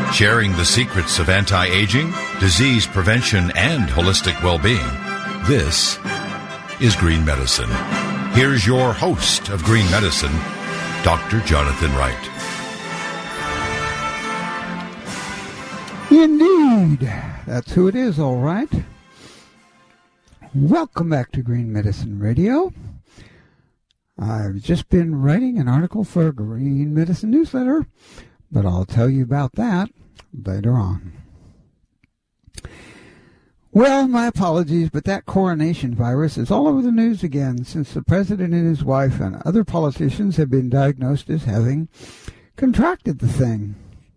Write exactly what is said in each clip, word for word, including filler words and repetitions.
Sharing the secrets of anti-aging, disease prevention, and holistic well-being. This is Green Medicine. Here's your host of Green Medicine, Doctor Jonathan Wright. Indeed. That's who it is, all right. Welcome back to Green Medicine Radio. I've just been writing an article for a Green Medicine newsletter, but I'll tell you about that later on. Well, my apologies, but that coronation virus is all over the news again since the president and his wife and other politicians have been diagnosed as having contracted the thing.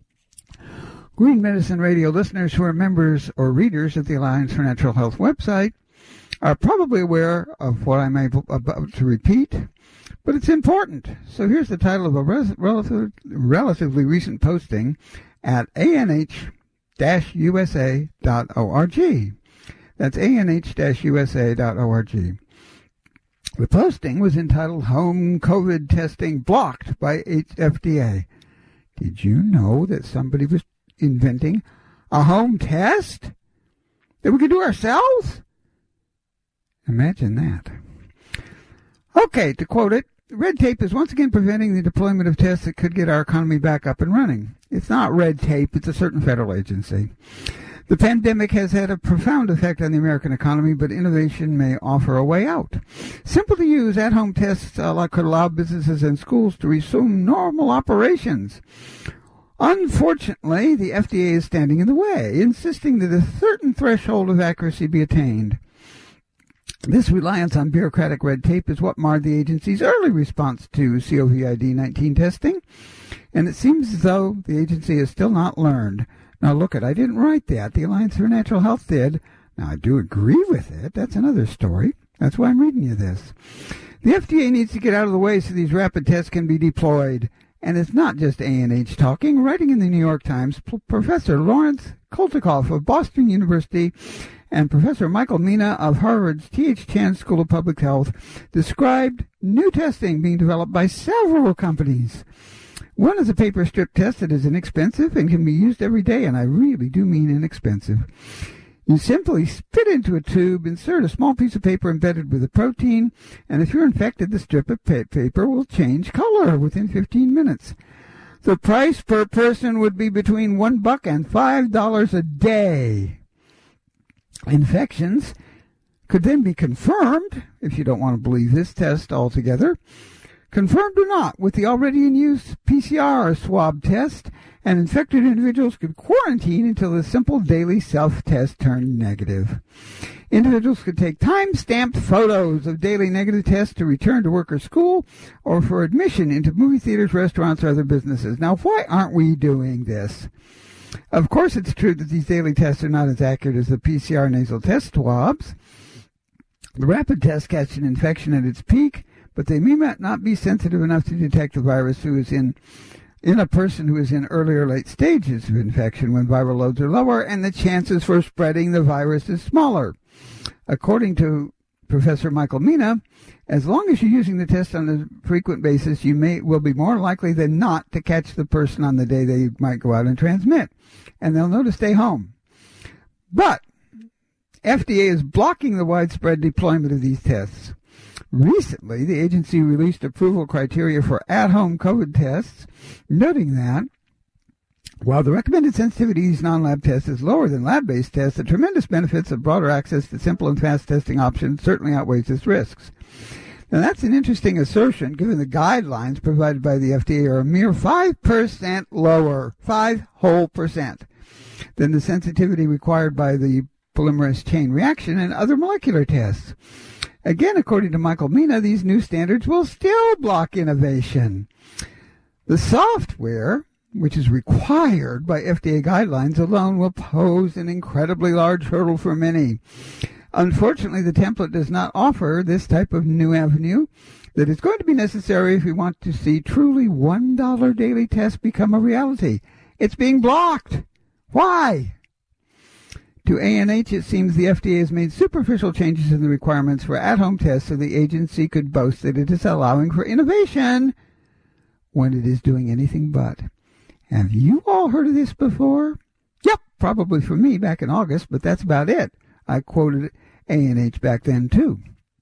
Green Medicine Radio listeners who are members or readers of the Alliance for Natural Health website are probably aware of what I'm about to repeat, but it's important. So here's the title of a res- relative, relatively recent posting at A N H U S A dot org. That's A N H U S A dot org. The posting was entitled Home COVID Testing Blocked by F D A. Did you know that somebody was inventing a home test that we could do ourselves? Imagine that. Okay, to quote it, red tape is once again preventing the deployment of tests that could get our economy back up and running. It's not red tape, it's a certain federal agency. The pandemic has had a profound effect on the American economy, but innovation may offer a way out. Simple to use at-home tests uh, could allow businesses and schools to resume normal operations. Unfortunately, the F D A is standing in the way, insisting that a certain threshold of accuracy be attained. This reliance on bureaucratic red tape is what marred the agency's early response to COVID nineteen testing, and it seems as though the agency has still not learned. Now, look it, I didn't write that. The Alliance for Natural Health did. Now, I do agree with it. That's another story. That's why I'm reading you this. The F D A needs to get out of the way so these rapid tests can be deployed. And it's not just A N H talking. Writing in the New York Times, P- Professor Lawrence Koltikoff of Boston University and Professor Michael Mina of Harvard's T H Chan School of Public Health described new testing being developed by several companies. One is a paper strip test that is inexpensive and can be used every day, and I really do mean inexpensive. You simply spit into a tube, insert a small piece of paper embedded with a protein, and if you're infected, the strip of pa- paper will change color within fifteen minutes. The price per person would be between one buck and five dollars a day. Infections could then be confirmed, if you don't want to believe this test altogether, confirmed or not, with the already in use P C R swab test, and infected individuals could quarantine until the simple daily self-test turned negative. Individuals could take time-stamped photos of daily negative tests to return to work or school, or for admission into movie theaters, restaurants, or other businesses. Now, why aren't we doing this? Of course, it's true that these daily tests are not as accurate as the P C R nasal test swabs. The rapid tests catch an infection at its peak, but they may not be sensitive enough to detect the virus who is in in a person who is in early or late stages of infection when viral loads are lower and the chances for spreading the virus is smaller. According to Professor Michael Mina, as long as you're using the test on a frequent basis, you may will be more likely than not to catch the person on the day they might go out and transmit, and they'll know to stay home. But F D A is blocking the widespread deployment of these tests. Recently, the agency released approval criteria for at-home COVID tests, noting that while the recommended sensitivity of these non-lab tests is lower than lab-based tests, the tremendous benefits of broader access to simple and fast testing options certainly outweighs its risks. Now, that's an interesting assertion, given the guidelines provided by the F D A are a mere five percent lower, five whole percent, than the sensitivity required by the polymerase chain reaction and other molecular tests. Again, according to Michael Mina, these new standards will still block innovation. The software, which is required by F D A guidelines alone, will pose an incredibly large hurdle for many. Unfortunately, the template does not offer this type of new avenue that is going to be necessary if we want to see truly one dollar daily tests become a reality. It's being blocked. Why? To A N H, it seems the F D A has made superficial changes in the requirements for at-home tests so the agency could boast that it is allowing for innovation when it is doing anything but. Have you all heard of this before? Yep, probably from me back in August, but that's about it. I quoted A and H back then, too.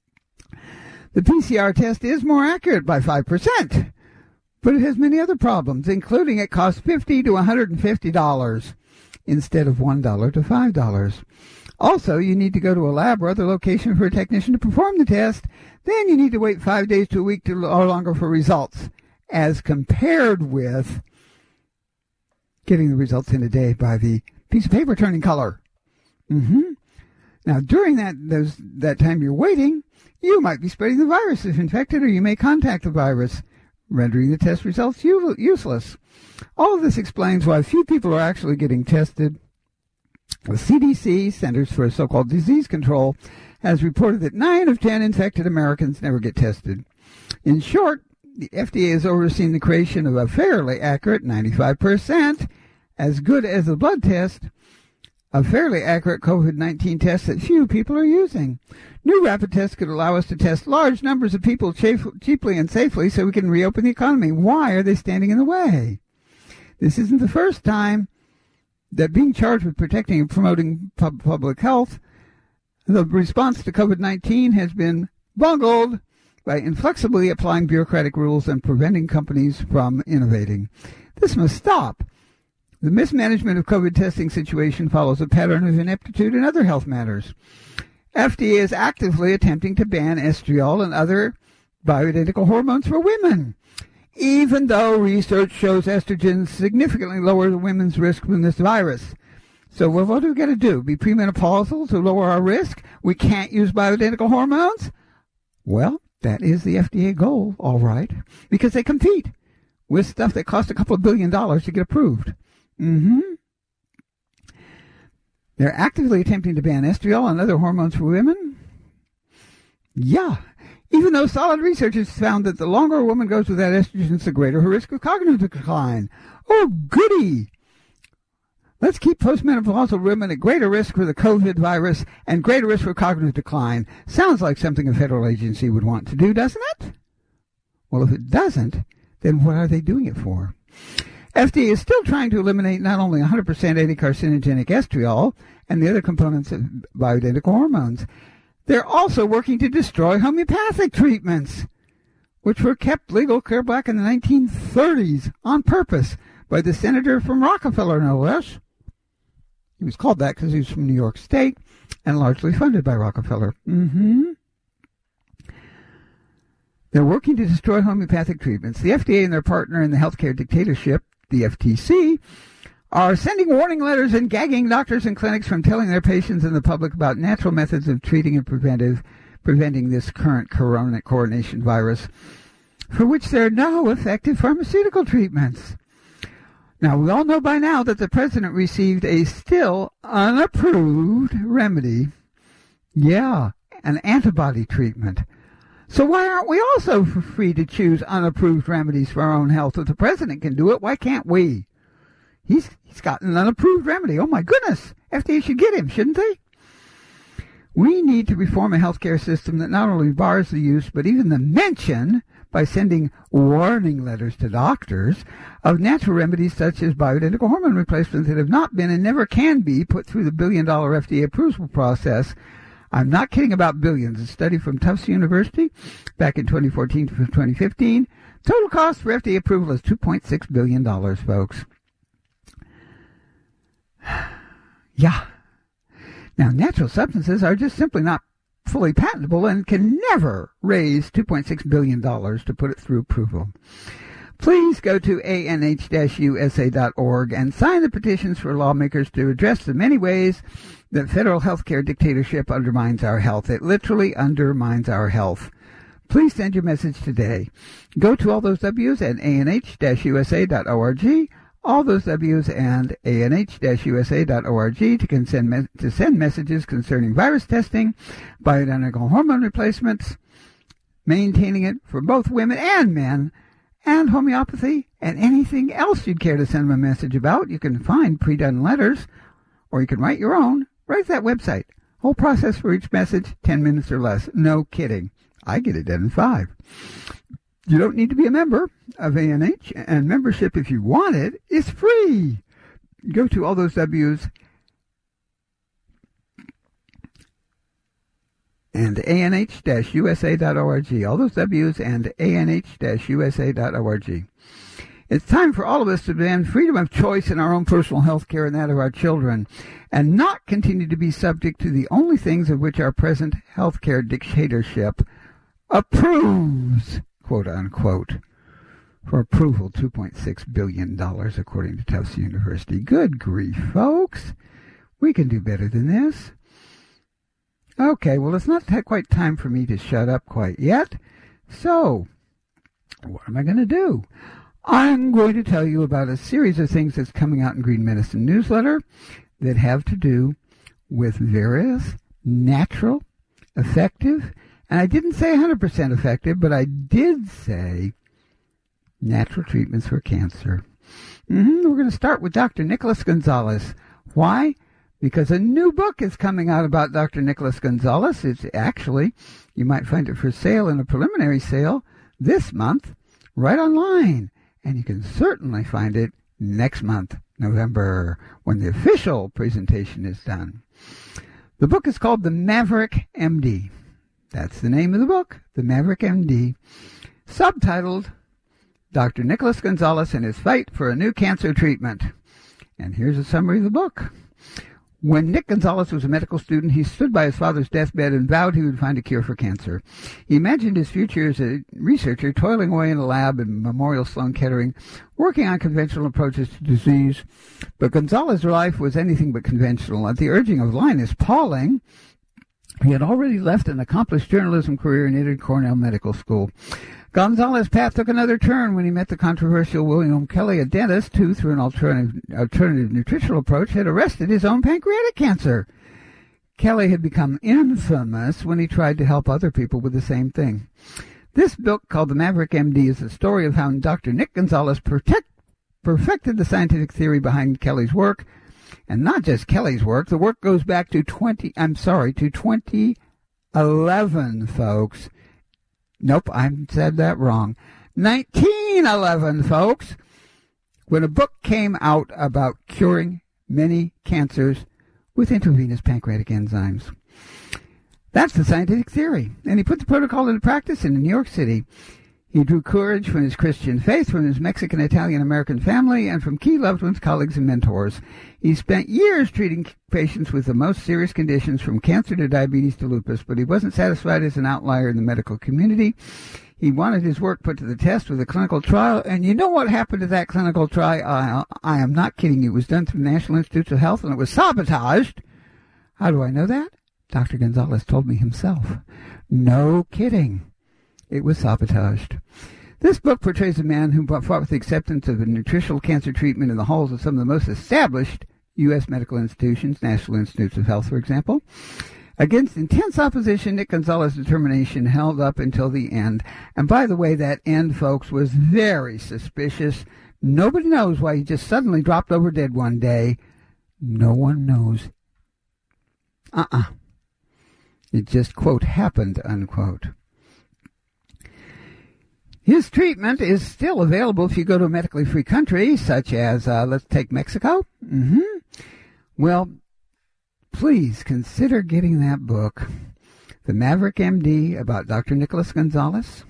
The P C R test is more accurate by five percent, but it has many other problems, including it costs fifty to one hundred fifty dollars instead of one dollar to five dollars. Also, you need to go to a lab or other location for a technician to perform the test. Then you need to wait five days to a week to or longer for results, as compared with getting the results in a day by the piece of paper turning color. Mm-hmm. Now, during that those that time you're waiting, you might be spreading the virus if infected, or you may contact the virus, rendering the test results u- useless. All of this explains why few people are actually getting tested. The C D C, Centers for So-Called Disease Control, has reported that nine of ten infected Americans never get tested. In short, the F D A has overseen the creation of a fairly accurate ninety-five percent, as good as a blood test, a fairly accurate COVID nineteen test that few people are using. New rapid tests could allow us to test large numbers of people cheaply and safely so we can reopen the economy. Why are they standing in the way? This isn't the first time that being charged with protecting and promoting pub- public health, the response to COVID nineteen has been bungled by inflexibly applying bureaucratic rules and preventing companies from innovating. This must stop. The mismanagement of COVID testing situation follows a pattern of ineptitude in other health matters. F D A is actively attempting to ban estriol and other bioidentical hormones for women, even though research shows estrogens significantly lower women's risk from this virus. So well, what do we got to do? Be premenopausal to lower our risk? We can't use bioidentical hormones? Well, that is the F D A goal, all right, because they compete with stuff that costs a couple of billion dollars to get approved. Mm-hmm. They're actively attempting to ban estriol and other hormones for women? Yeah. Even though solid research has found that the longer a woman goes without estrogens, the greater her risk of cognitive decline. Oh, goody! Let's keep postmenopausal women at greater risk for the COVID virus and greater risk for cognitive decline. Sounds like something a federal agency would want to do, doesn't it? Well, if it doesn't, then what are they doing it for? F D A is still trying to eliminate not only one hundred percent anti-carcinogenic estriol and the other components of bioidentical hormones. They're also working to destroy homeopathic treatments, which were kept legal clear back in the nineteen thirties on purpose by the senator from Rockefeller, no less. He was called that because he was from New York State and largely funded by Rockefeller. Mm-hmm. They're working to destroy homeopathic treatments. The F D A and their partner in the healthcare dictatorship, the F T C, are sending warning letters and gagging doctors and clinics from telling their patients and the public about natural methods of treating and preventive, preventing this current corona, coronation virus, for which there are no effective pharmaceutical treatments. Now, we all know by now that the president received a still unapproved remedy. Yeah, an antibody treatment. So why aren't we also free to choose unapproved remedies for our own health? If the president can do it, why can't we? He's he's got an unapproved remedy. Oh, my goodness. F D A should get him, shouldn't they? We need to reform a healthcare system that not only bars the use, but even the mention, by sending warning letters to doctors, of natural remedies such as bioidentical hormone replacements that have not been and never can be put through the billion-dollar F D A approval process. I'm not kidding about billions. A study from Tufts University back in twenty fourteen to twenty fifteen. Total cost for F D A approval is two point six billion dollars, folks. Yeah. Now, natural substances are just simply not fully patentable and can never raise two point six billion dollars to put it through approval. Please go to A N H U S A dot org and sign the petitions for lawmakers to address the many ways that federal healthcare dictatorship undermines our health. It literally undermines our health. Please send your message today. Go to all those W's at A N H U S A dot org, all those W's and A N H U S A dot org to, send me- to send messages concerning virus testing, bioidentical hormone replacements, maintaining it for both women and men, and homeopathy, and anything else you'd care to send them a message about. You can find pre-done letters, or you can write your own. Write that website. Whole process for each message, ten minutes or less. No kidding. I get it done in five. You don't need to be a member of A N H, and membership, if you want it, is free. Go to all those W's and A N H U S A dot org. All those W's and A N H U S A dot org. It's time for all of us to demand freedom of choice in our own personal health care and that of our children, and not continue to be subject to the only things of which our present health care dictatorship approves, quote unquote. For approval, two point six billion dollars, according to Tufts University. Good grief, folks. We can do better than this. Okay, well, it's not quite time for me to shut up quite yet. So, what am I going to do? I'm going to tell you about a series of things that's coming out in Green Medicine Newsletter that have to do with various natural, effective, and I didn't say one hundred percent effective, but I did say natural treatments for cancer. Mm-hmm. We're going to start with Doctor Nicholas Gonzalez. Why? Because a new book is coming out about Doctor Nicholas Gonzalez. It's actually, you might find it for sale in a preliminary sale this month, right online. And you can certainly find it next month, November, when the official presentation is done. The book is called The Maverick M D. That's the name of the book, The Maverick M D. Subtitled, Doctor Nicholas Gonzalez and His Fight for a New Cancer Treatment. And here's a summary of the book. When Nick Gonzalez was a medical student, he stood by his father's deathbed and vowed he would find a cure for cancer. He imagined his future as a researcher, toiling away in a lab at Memorial Sloan Kettering, working on conventional approaches to disease. But Gonzalez's life was anything but conventional. At the urging of Linus Pauling, he had already left an accomplished journalism career and entered Cornell Medical School. Gonzalez's path took another turn when he met the controversial William Kelly, a dentist who, through an alternative, alternative nutritional approach, had arrested his own pancreatic cancer. Kelly had become infamous when he tried to help other people with the same thing. This book, called The Maverick M D, is the story of how Doctor Nick Gonzalez protect, perfected the scientific theory behind Kelly's work, and not just Kelly's work. The work goes back to twenty. I'm sorry, to twenty eleven, folks. Nope, I said that wrong. nineteen eleven, folks, when a book came out about curing many cancers with intravenous pancreatic enzymes. That's the scientific theory. And he put the protocol into practice in New York City. He drew courage from his Christian faith, from his Mexican, Italian, American family, and from key loved ones, colleagues, and mentors. He spent years treating patients with the most serious conditions, from cancer to diabetes to lupus, but he wasn't satisfied as an outlier in the medical community. He wanted his work put to the test with a clinical trial, and you know what happened to that clinical trial? I, I am not kidding you. It was done through the National Institutes of Health, and it was sabotaged. How do I know that? Doctor Gonzalez told me himself. No kidding. It was sabotaged. This book portrays a man who fought with the acceptance of a nutritional cancer treatment in the halls of some of the most established U S medical institutions, National Institutes of Health, for example. Against intense opposition, Nick Gonzalez's determination held up until the end. And by the way, that end, folks, was very suspicious. Nobody knows why he just suddenly dropped over dead one day. No one knows. Uh-uh. It just, quote, happened, unquote. His treatment is still available if you go to a medically free country, such as, uh, let's take Mexico. Mm-hmm. Well, please consider getting that book, The Maverick M D, about Doctor Nicholas Gonzalez.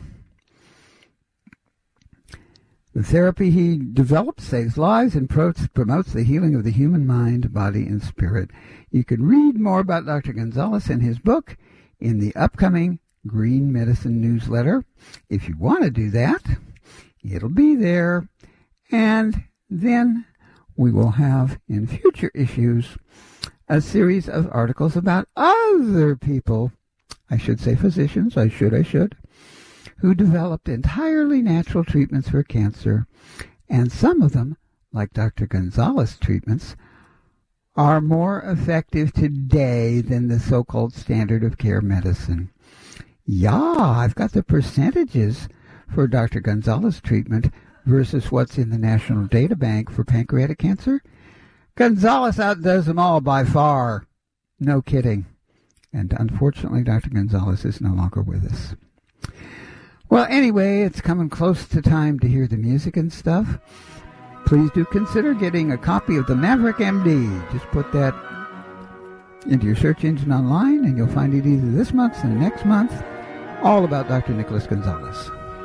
The therapy he developed saves lives and promotes the healing of the human mind, body, and spirit. You can read more about Doctor Gonzalez and his book in the upcoming Green Medicine Newsletter. If you want to do that, it'll be there. And then we will have, in future issues, a series of articles about other people, I should say physicians, I should, I should, who developed entirely natural treatments for cancer. And some of them, like Doctor Gonzalez treatments, are more effective today than the so-called standard of care medicine. Yeah, I've got the percentages for Doctor Gonzalez treatment versus what's in the National Data Bank for pancreatic cancer. Gonzalez outdoes them all by far. No kidding. And unfortunately, Doctor Gonzalez is no longer with us. Well, anyway, it's coming close to time to hear the music and stuff. Please do consider getting a copy of the Maverick M D. Just put that into your search engine online, and you'll find it either this month or next month, all about Doctor Nicholas Gonzalez.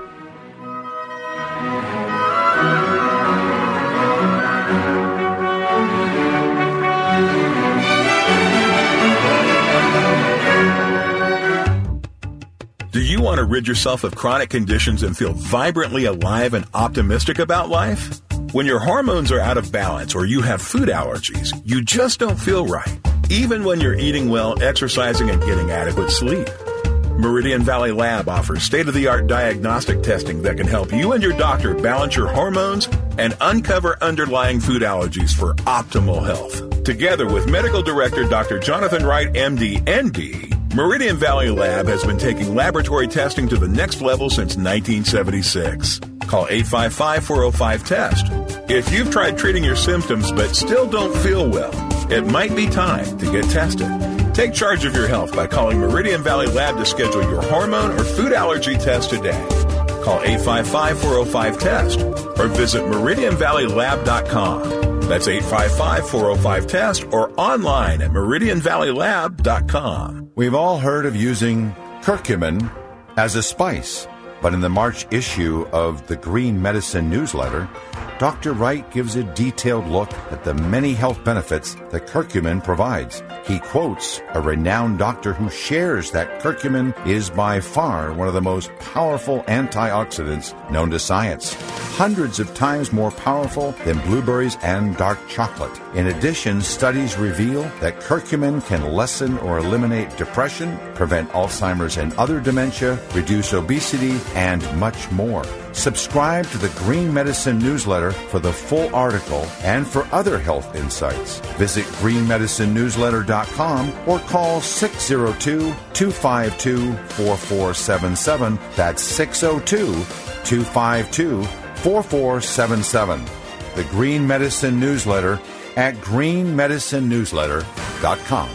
Do you want to rid yourself of chronic conditions and feel vibrantly alive and optimistic about life? When your hormones are out of balance or you have food allergies, you just don't feel right, even when you're eating well, exercising, and getting adequate sleep. Meridian Valley Lab offers state-of-the-art diagnostic testing that can help you and your doctor balance your hormones and uncover underlying food allergies for optimal health. Together with Medical Director Doctor Jonathan Wright, M D, N B, Meridian Valley Lab has been taking laboratory testing to the next level since nineteen seventy-six. Call eight five five, four oh five, TEST. If you've tried treating your symptoms but still don't feel well, it might be time to get tested. Take charge of your health by calling Meridian Valley Lab to schedule your hormone or food allergy test today. Call eight five five, four oh five, TEST or visit meridian valley lab dot com. That's eight five five, four oh five, TEST or online at meridian valley lab dot com. We've all heard of using curcumin as a spice, but in the March issue of the Green Medicine newsletter, Doctor Wright gives a detailed look at the many health benefits that curcumin provides. He quotes a renowned doctor who shares that curcumin is by far one of the most powerful antioxidants known to science, hundreds of times more powerful than blueberries and dark chocolate. In addition, studies reveal that curcumin can lessen or eliminate depression, prevent Alzheimer's and other dementia, reduce obesity, and much more. Subscribe to the Green Medicine newsletter for the full article and for other health insights. Visit green medicine newsletter dot com or call six oh two, two five two, four four seven seven. That's six oh two, two five two, four four seven seven. The Green Medicine newsletter at green medicine newsletter dot com.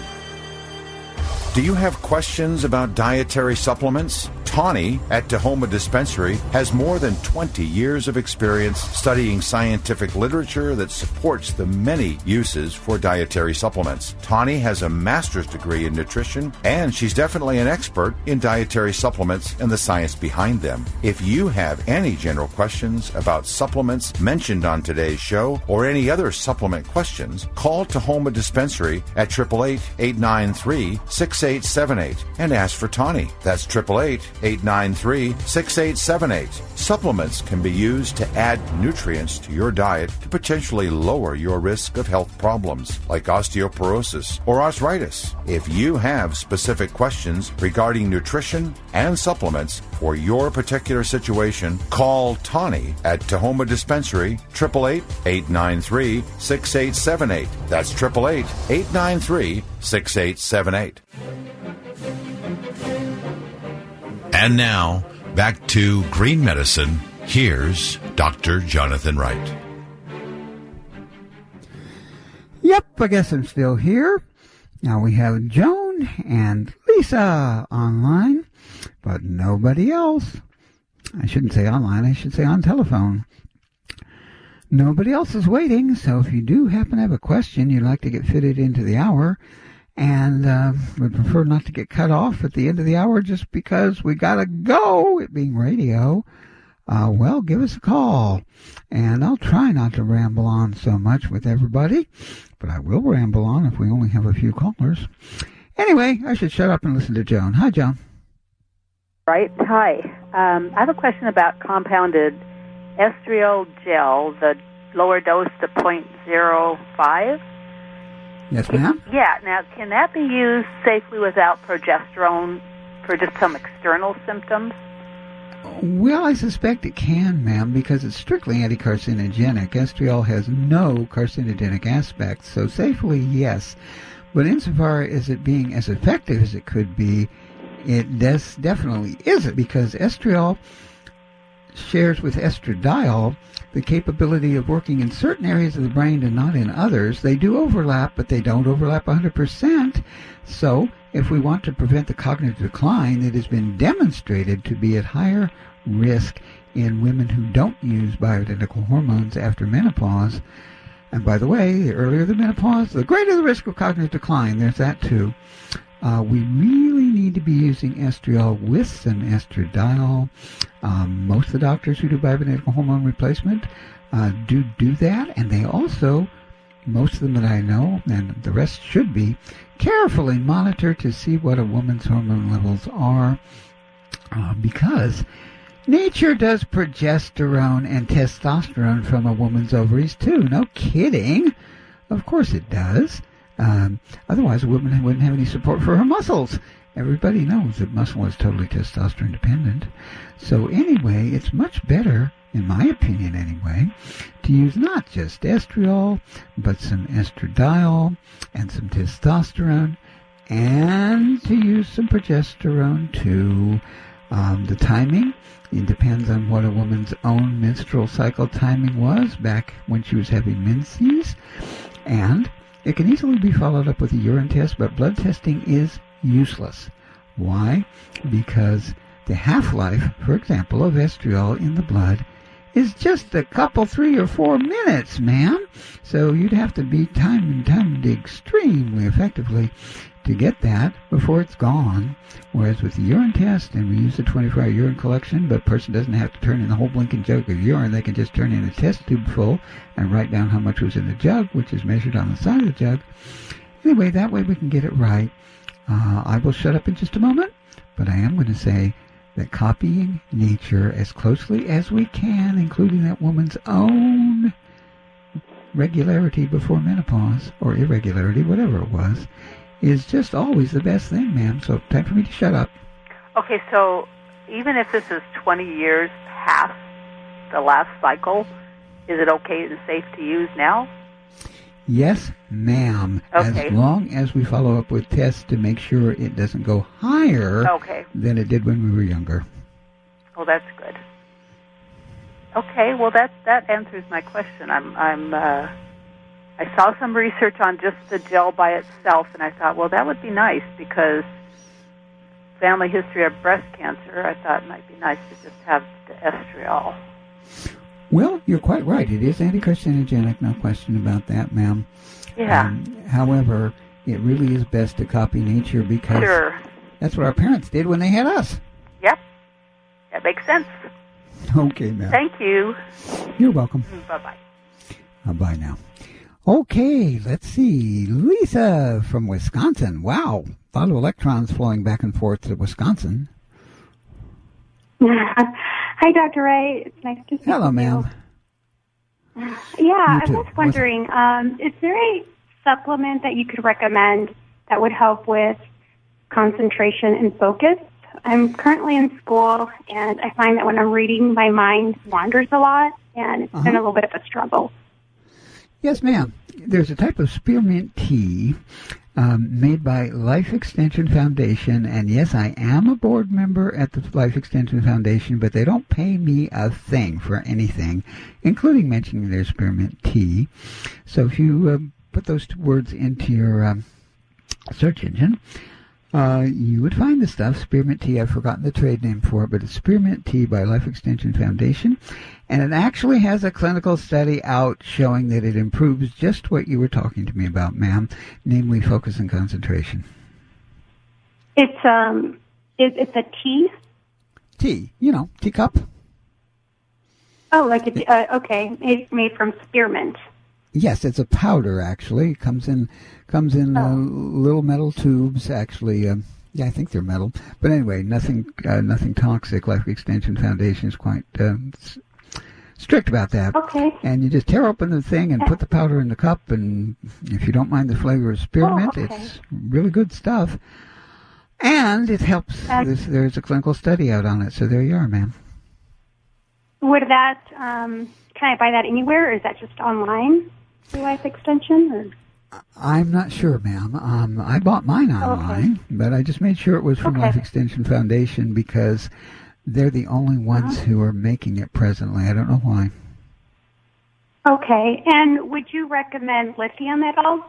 Do you have questions about dietary supplements? Tawny at Tahoma Dispensary has more than twenty years of experience studying scientific literature that supports the many uses for dietary supplements. Tawny has a master's degree in nutrition, and she's definitely an expert in dietary supplements and the science behind them. If you have any general questions about supplements mentioned on today's show or any other supplement questions, call Tahoma Dispensary at eight eight eight, eight nine three, six eight seven eight and ask for Tawny. That's eight eight eight, eight nine three, six eight seven eight. Supplements can be used to add nutrients to your diet to potentially lower your risk of health problems like osteoporosis or arthritis. If you have specific questions regarding nutrition and supplements for your particular situation, call Tawny at Tahoma Dispensary, eight eight eight, eight nine three, six eight seven eight. That's eight eight eight, eight nine three, six eight seven eight. And now, back to Green Medicine. Here's Doctor Jonathan Wright. Yep, I guess I'm still here. Now we have Joan and Lisa online, but nobody else. I shouldn't say online, I should say on telephone. Nobody else is waiting, so if you do happen to have a question you'd like to get fitted into the hour, and uh, would prefer not to get cut off at the end of the hour just because we got to go, it being radio, uh, well, give us a call. And I'll try not to ramble on so much with everybody, but I will ramble on if we only have a few callers. Anyway, I should shut up and listen to Joan. Hi, Joan. Right. Hi. Um, I have a question about compounded estriol gel, the lower dose to zero point zero five. Yes, ma'am? Yeah. Now, can that be used safely without progesterone for just some external symptoms? Well, I suspect it can, ma'am, because it's strictly anti-carcinogenic. Estriol has no carcinogenic aspects, so safely, yes. But insofar as it being as effective as it could be, it des- definitely isn't, because estriol shares with estradiol the capability of working in certain areas of the brain and not in others. They do overlap, but they don't overlap one hundred percent. So if we want to prevent the cognitive decline that has been demonstrated to be at higher risk in women who don't use bioidentical hormones after menopause. And by the way, the earlier the menopause, the greater the risk of cognitive decline. There's that too. Uh, we really need to be using estriol with some estradiol. Um, most of the doctors who do bioidentical hormone replacement uh, do do that, and they also, most of them that I know, and the rest should be, carefully monitor to see what a woman's hormone levels are, uh, because nature does progesterone and testosterone from a woman's ovaries too. No kidding. Of course it does. Um, otherwise, a woman wouldn't have any support for her muscles. Everybody knows that muscle is totally testosterone dependent. So anyway, it's much better, in my opinion anyway, to use not just estriol, but some estradiol and some testosterone, and to use some progesterone too. Um, the timing, it depends on what a woman's own menstrual cycle timing was back when she was having menses, and it can easily be followed up with a urine test, but blood testing is useless. Why? Because the half-life, for example, of estriol in the blood is just a couple, three or four minutes, ma'am. So you'd have to be time and timed extremely effectively to get that before it's gone. Whereas with the urine test, and we use the twenty-four hour urine collection, but a person doesn't have to turn in the whole blinking jug of urine. They can just turn in a test tube full and write down how much was in the jug, which is measured on the side of the jug. Anyway, that way we can get it right. Uh, I will shut up in just a moment, but I am going to say that copying nature as closely as we can, including that woman's own regularity before menopause, or irregularity, whatever it was, is just always the best thing, ma'am. So time for me to shut up. Okay, so even if this is twenty years past the last cycle, is it okay and safe to use now? Yes, ma'am. Okay. As long as we follow up with tests to make sure it doesn't go higher okay. than it did when we were younger. Well, that's good. Okay, well that that answers my question. I'm I'm uh, I saw some research on just the gel by itself, and I thought, well, that would be nice because family history of breast cancer. I thought it might be nice to just have the estriol. Well, you're quite right. It is anti-carcinogenic, no question about that, ma'am. Yeah. Um, however, it really is best to copy nature because sure. that's what our parents did when they had us. Yep. That makes sense. Okay, ma'am. Thank you. You're welcome. Bye-bye. Uh, bye now. Okay, let's see. Lisa from Wisconsin. Wow. A lot of electrons flowing back and forth to Wisconsin. Hi, Doctor Ray. It's nice to see you. Hello, ma'am. Yeah, I was wondering, um, is there a supplement that you could recommend that would help with concentration and focus? I'm currently in school, and I find that when I'm reading, my mind wanders a lot, and it's uh-huh. been a little bit of a struggle. Yes, ma'am. There's a type of spearmint tea um, made by Life Extension Foundation, and yes, I am a board member at the Life Extension Foundation, but they don't pay me a thing for anything, including mentioning their spearmint tea. So if you uh, put those two words into your um, search engine, Uh, you would find the stuff, spearmint tea. I've forgotten the trade name for it, but it's spearmint tea by Life Extension Foundation. And it actually has a clinical study out showing that it improves just what you were talking to me about, ma'am, namely focus and concentration. It's, um, it, it's a tea? Tea, you know, teacup. Oh, like a, uh, okay, made, made from spearmint. Yes, it's a powder, actually. It comes in comes in oh. uh, little metal tubes, actually. Um, yeah, I think they're metal. But anyway, nothing uh, nothing toxic. Life Extension Foundation is quite uh, s- strict about that. Okay. And you just tear open the thing and put the powder in the cup, and if you don't mind the flavor of spearmint, oh, okay. it's really good stuff. And it helps. Uh, there's, there's a clinical study out on it, so there you are, ma'am. Would that, um, can I buy that anywhere, or is that just online? Life Extension? Or? I'm not sure, ma'am. Um, I bought mine online, okay. but I just made sure it was from okay. Life Extension Foundation because they're the only ones uh-huh. who are making it presently. I don't know why. Okay. And would you recommend lithium at all?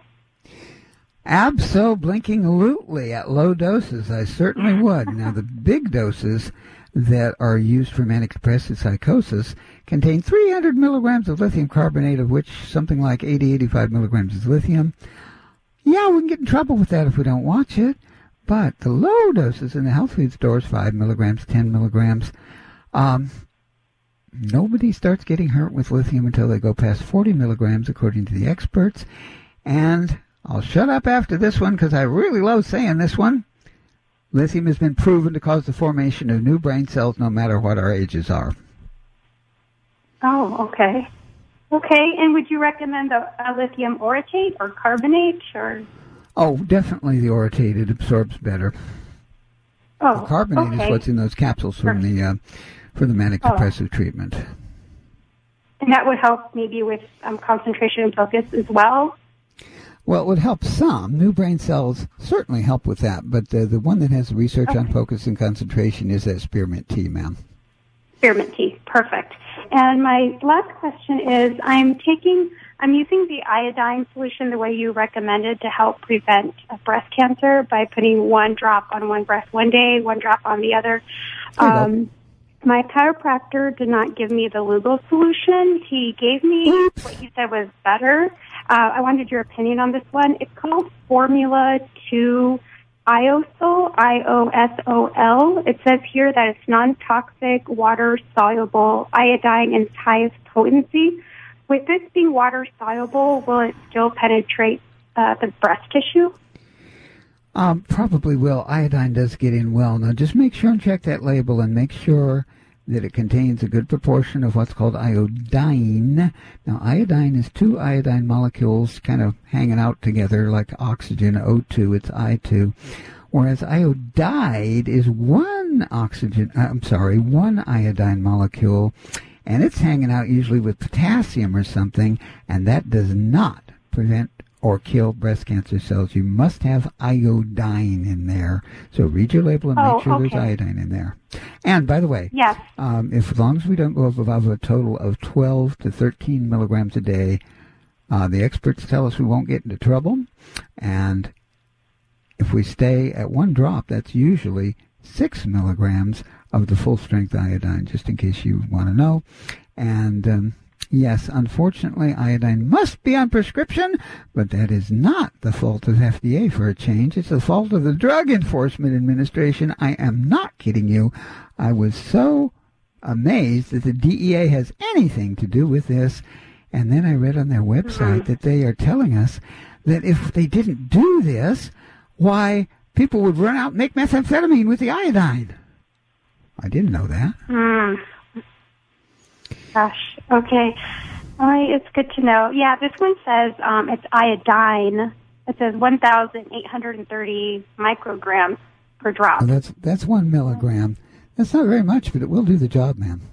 Abso-blinkingly at low doses. I certainly would. Now, the big doses, that are used for manic depressive psychosis contain three hundred milligrams of lithium carbonate, of which something like eighty to eighty-five milligrams is lithium. Yeah, we can get in trouble with that if we don't watch it. But the low doses in the health food stores, five milligrams, ten milligrams, um, nobody starts getting hurt with lithium until they go past forty milligrams, according to the experts. And I'll shut up after this one because I really love saying this one. Lithium has been proven to cause the formation of new brain cells no matter what our ages are. Oh, okay. Okay, and would you recommend a, a lithium orotate or carbonate? Or? Oh, definitely the orotate. It absorbs better. Oh, the carbonate okay. is what's in those capsules from the uh, for the manic depressive oh. treatment. And that would help maybe with um, concentration and focus as well? Well, it would help some. New brain cells certainly help with that, but the, the one that has the research okay. on focus and concentration is that spearmint tea, ma'am. Spearmint tea, perfect. And my last question is, I'm taking, I'm using the iodine solution the way you recommended to help prevent uh, breast cancer by putting one drop on one breast one day, one drop on the other. Um, my chiropractor did not give me the Lugol solution. He gave me Oops. what he said was better. Uh, I wanted your opinion on this one. It's called Formula two Iosol, I O S O L. It says here that it's non-toxic, water-soluble iodine in its highest potency. With this being water-soluble, will it still penetrate uh, the breast tissue? Um, probably will. Iodine does get in well. Now, just make sure and check that label and make sure that it contains a good proportion of what's called iodine. Now, iodine is two iodine molecules kind of hanging out together like oxygen, O two, it's I two. Whereas iodide is one oxygen, uh, I'm sorry, one iodine molecule, and it's hanging out usually with potassium or something, and that does not prevent or kill breast cancer cells. You must have iodine in there. So read your label and oh, make sure okay. there's iodine in there. And by the way, yes. um, if as long as we don't go above a total of twelve to thirteen milligrams a day, uh, the experts tell us we won't get into trouble. And if we stay at one drop, that's usually six milligrams of the full-strength iodine, just in case you want to know. And um, yes, unfortunately, iodine must be on prescription, but that is not the fault of F D A for a change. It's the fault of the Drug Enforcement Administration. I am not kidding you. I was so amazed that the D E A has anything to do with this. And then I read on their website that they are telling us that if they didn't do this, why people would run out and make methamphetamine with the iodine. I didn't know that. Mm. Gosh, okay. All right, it's good to know. Yeah, this one says um, it's iodine. It says one thousand eight hundred thirty micrograms per drop. Well, that's that's one milligram. That's not very much, but it will do the job, ma'am.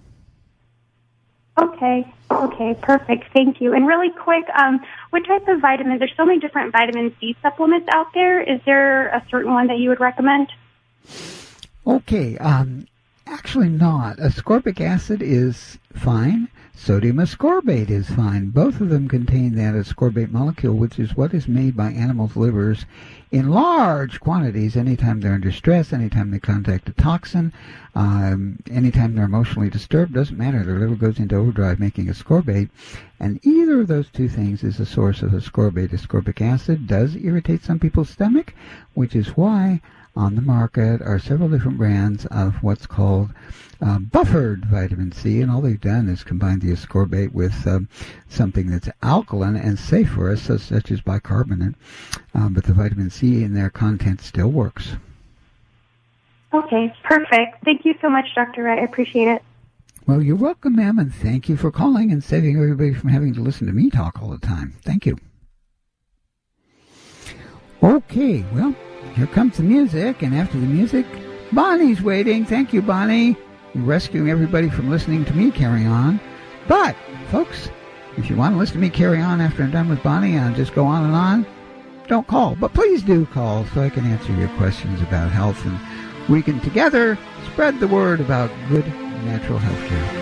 Okay, okay, perfect. Thank you. And really quick, um, what type of vitamins? There's so many different vitamin C supplements out there. Is there a certain one that you would recommend? Okay, um, actually not. Ascorbic acid is fine. Sodium ascorbate is fine. Both of them contain that ascorbate molecule, which is what is made by animals' livers in large quantities anytime they're under stress, anytime they contact a toxin, um, anytime they're emotionally disturbed. Doesn't matter. Their liver goes into overdrive making ascorbate. And either of those two things is a source of ascorbate. Ascorbic acid does irritate some people's stomach, which is why on the market are several different brands of what's called uh, buffered vitamin C, and all they've done is combine the ascorbate with um, something that's alkaline and safe for us, such as bicarbonate, um, but the vitamin C in their content still works. Okay, perfect. Thank you so much, Doctor Wright. I appreciate it. Well, you're welcome, ma'am, and thank you for calling and saving everybody from having to listen to me talk all the time. Thank you. Okay, well, here comes the music, and after the music, Bonnie's waiting. Thank you, Bonnie. You're rescuing everybody from listening to me carry on. But, folks, if you want to listen to me carry on after I'm done with Bonnie and just go on and on, don't call. But please do call so I can answer your questions about health, and we can together spread the word about good natural health care.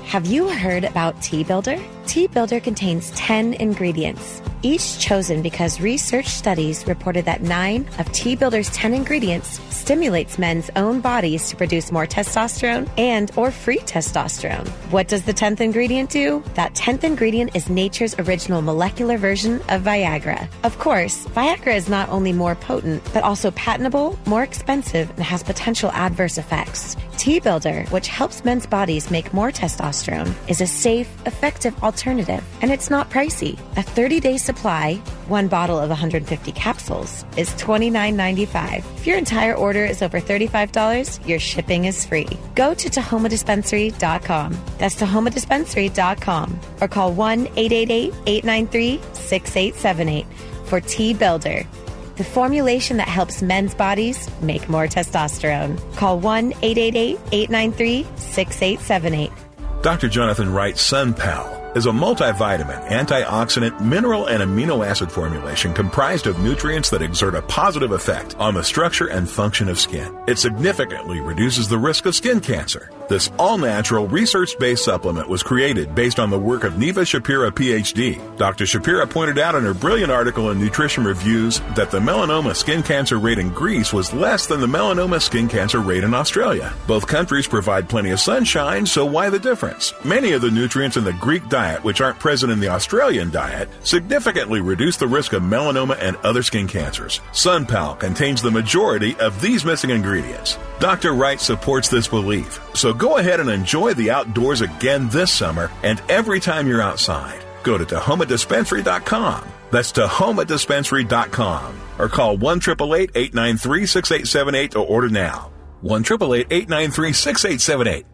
Have you heard about Tea Builder? Tea Builder contains ten ingredients, each chosen because research studies reported that nine of Tea Builder's ten ingredients stimulates men's own bodies to produce more testosterone and or free testosterone. What does the tenth ingredient do? That tenth ingredient is nature's original molecular version of Viagra. Of course, Viagra is not only more potent, but also patentable, more expensive, and has potential adverse effects. Tea Builder, which helps men's bodies make more testosterone, is a safe, effective alternative, and it's not pricey. A thirty-day supply, one bottle of one hundred fifty capsules, is twenty-nine ninety-five. If your entire order is over thirty-five dollars, your shipping is free. Go to Tahoma Dispensary dot com. That's Tahoma Dispensary dot com, or call one eight eight eight, eight nine three, six eight seven eight for Tea Builder, the formulation that helps men's bodies make more testosterone. Call one eight eight eight, eight nine three, six eight seven eight. Doctor Jonathan Wright's SunPal is a multivitamin, antioxidant, mineral, and amino acid formulation comprised of nutrients that exert a positive effect on the structure and function of skin. It significantly reduces the risk of skin cancer. This all-natural, research-based supplement was created based on the work of Neva Shapira, P H D. Doctor Shapira pointed out in her brilliant article in Nutrition Reviews that the melanoma skin cancer rate in Greece was less than the melanoma skin cancer rate in Australia. Both countries provide plenty of sunshine, so why the difference? Many of the nutrients in the Greek diet, which aren't present in the Australian diet, significantly reduce the risk of melanoma and other skin cancers. SunPal contains the majority of these missing ingredients. Doctor Wright supports this belief, so go ahead and enjoy the outdoors again this summer and every time you're outside. Go to Tahoma Dispensary dot com. That's Tahoma Dispensary dot com. Or call one eight eight eight, eight nine three, six eight seven eight or order now. one eight eight eight, eight nine three, six eight seven eight.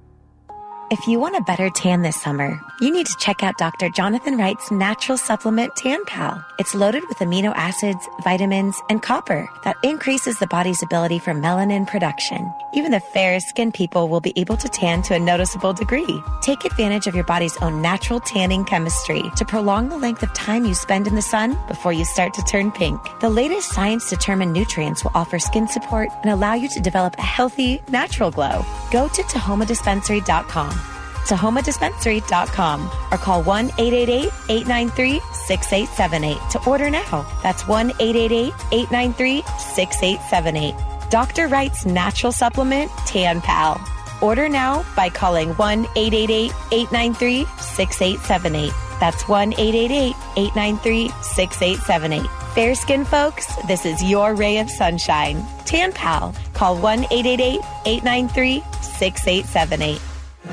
If you want a better tan this summer, you need to check out Doctor Jonathan Wright's natural supplement Tan Pal. It's loaded with amino acids, vitamins, and copper that increases the body's ability for melanin production. Even the fairest skinned people will be able to tan to a noticeable degree. Take advantage of your body's own natural tanning chemistry to prolong the length of time you spend in the sun before you start to turn pink. The latest science-determined nutrients will offer skin support and allow you to develop a healthy, natural glow. Go to Tahoma Dispensary dot com. Tahoma Dispensary dot com or call one eight eight eight, eight nine three, six eight seven eight to order now. That's one eight eight eight, eight nine three, six eight seven eight. Doctor Wright's natural supplement, Tan Pal. Order now by calling one eight eight eight, eight nine three, six eight seven eight. That's one eight eight eight, eight nine three, six eight seven eight. Fair skin folks, this is your ray of sunshine. Tan Pal. Call one eight eight eight, eight nine three, six eight seven eight.